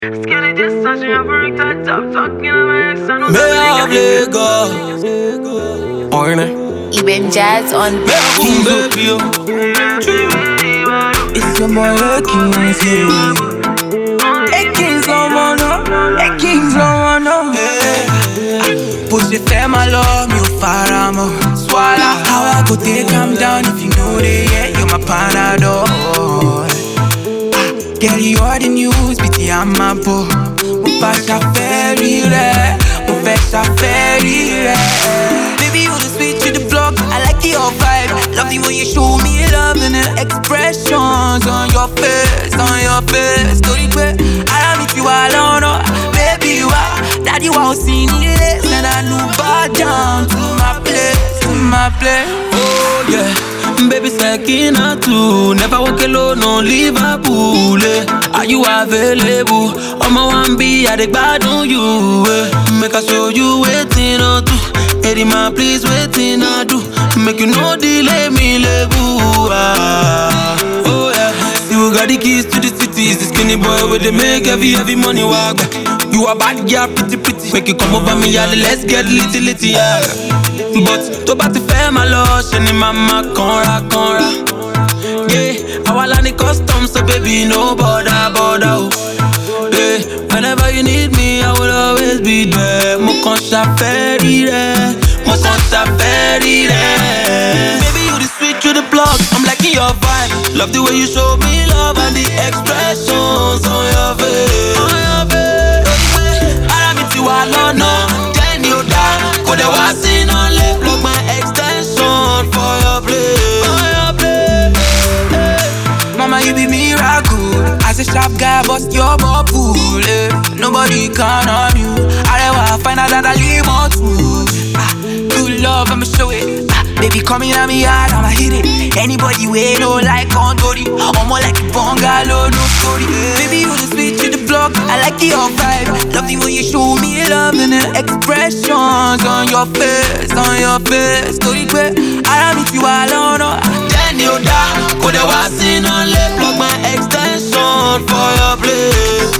Skinny just touching your freak touch up, talking to my ex. I know Me Lagos. Morning. Ibn Jazz on Boom baby yo. It's your boy Kings, Kings don't wanna, Kings don't wanna. Push it there, my love, me faramo. Swallow. How I go take calm down if you know they yeah, you're my panadol. Girl, you are the news, bitty, I'm a bo. Mo fasha very rare, mo fasha very rare. Baby, you the sweet to the block, I like your vibe. Love the way you show me love and the expressions on your face, on your face. Story quick, I meet you alone, baby, you are. Daddy was seeing it, and I knew bad down to my place, to my place. Oh yeah. Baby, second or two. Never walk alone, no Liverpool. Are you available? I'm a 1B, I dig bad on you. Make I show you waiting on two. Eddie man, please waiting I do. Make you no delay me, lebu. Oh yeah. See who got the keys to the city. Is the skinny boy with the make heavy money walk. You a bad girl, pretty. Make you come over me, yeah, let's get litty, yeah. But to bat fair, my love, shiny mama, conra. Yeah, I want any custom, so baby, no bother, oh. Yeah, whenever you need me, I will always be there. Mo consha ferry there, mo consha ferry there. Baby, you the sweet to the block, I'm liking your vibe. Love the way you show me love and the expressions on your face. I meet you alone, no, then you die. Could I was in on left, plug my extension for your place. Mama, you be miracle. As a sharp guy, bust your bubble. Nobody can on you. I never find out that I live on too. Good love, I'ma show it. Baby, coming at me hard, I'ma hit it. Anybody way no like on Tori. I'm more like a bungalow, no story. Baby, you the sweet to the block, I like your vibe. Love the way you show me love and the expressions on your face, on your face. Story quick, I meet you alone, then you die. Could I was in on left, plug my extension for your place.